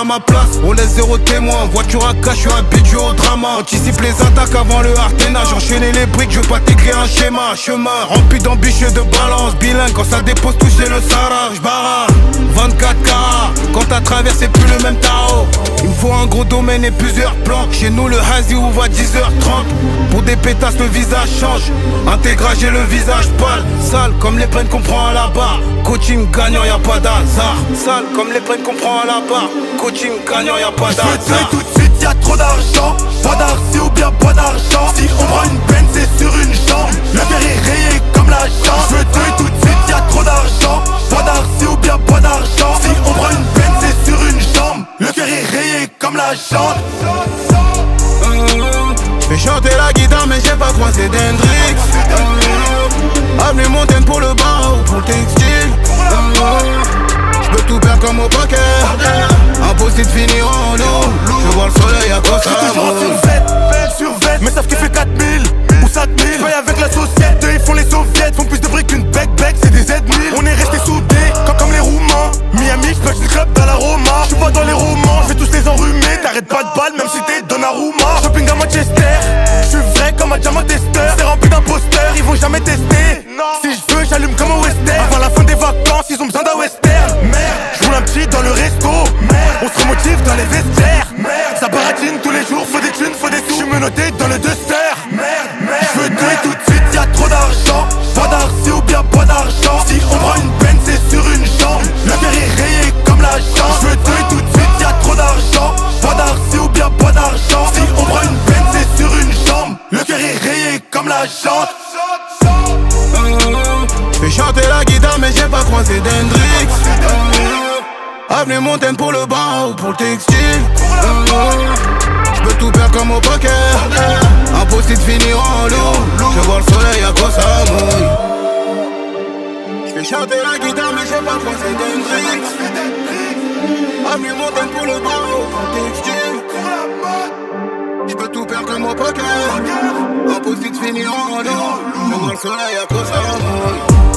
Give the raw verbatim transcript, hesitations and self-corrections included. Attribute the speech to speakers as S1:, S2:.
S1: à ma place, on laisse zéro témoin. Voiture à cash, je suis habitué au drama. Anticipe les attaques avant le Artena. J'enchaînais les briques, je veux pas t'écrire un schéma. Chemin rempli d'ambition et de balance. Bilingue, quand ça dépose, toucher le Sahara. J'barra vingt-quatre carats. Quand t'as traversé plus le même tarot. Il me faut un gros domaine et plusieurs plans. Chez nous le hazy ouvre à dix heures trente. Pour des pétasses le visage change. Intégral j'ai le visage pâle. Sale comme les peines qu'on prend à la barre. Coaching gagnant y'a pas d'hasard. Sale comme les peines qu'on prend à la barre. Coaching gagnant y'a pas d'hasard.
S2: Je veux tout de suite y'a trop d'argent. Pas d'arcy ou bien pas d'argent. Si on prend une peine c'est sur une jambe. Le verre est rayé comme la chance. Je veux tout de suite y'a trop d'argent. Pas d'arcy ou bien pas d'argent. Si on prend une peine c'est sur une jambe. Le cœur est rayé comme la jante.
S1: Fais chanter la guitare mais j'ai pas croisé d'Hendrix. Avenue Montaigne pour le bar ou pour le textile. J'peux tout perdre comme au poker. Impossible de finir en loup. Je vois le soleil à cause
S2: J'suis toujours en survêt, survêt. Mais savent qu'il fait quatre mille ou cinq mille. J'paye avec la société, ils font les soviets. Font plus de briques qu'une bec-bec, c'est des Z mille. On est restés soudés, comme, comme les Roumains. Miami, j'pêche le club dans la Roma. J'suis pas dans les romans, j'vais tous les enrhumer. T'arrêtes pas de balle, même si t'es Donnarumma. Shopping à Manchester, j'suis vrai comme un diamant testeur. C'est rempli d'imposteurs, ils vont jamais tester. Si j'veux, j'allume comme au western. Avant la fin des vacances, ils ont besoin d'un western. Merde, j'roule un petit dans le resto. Merde, on se remotive dans les vestiaires. Merde, ça baratine tous les jours, faut des thunes, faut des sous. J'suis menotté dans le duster. Merde, merde, j'veux tout et tout de suite, y'a trop d'argent. Pas d'arcy ou bien pas d'argent. Si on prend une peine, c'est sur une jambe. Le verre est rayé comme la chance. J'veux tout et tout de suite, y'a trop d'argent. Pas d'arcy ou bien pas d'argent. Si on prend une peine, c'est sur une jambe. Le cœur est rayé comme la jante.
S1: Fais chanter la guitare mais j'ai pas croisé d'Hendrix. Avenue Montaigne pour le bar ou pour le textile. J'peux tout perdre comme au poker. Impossible de finir en loup. Je vois le soleil à cause ça mouille. J'fais chanter la guitare mais j'ai pas croisé d'Hendrix. Avenue Montaigne pour le bar ou pour le textile. J'peux tout perdre comme au poker. Impossible de finir en loup. Je vois le soleil à cause ça mouille.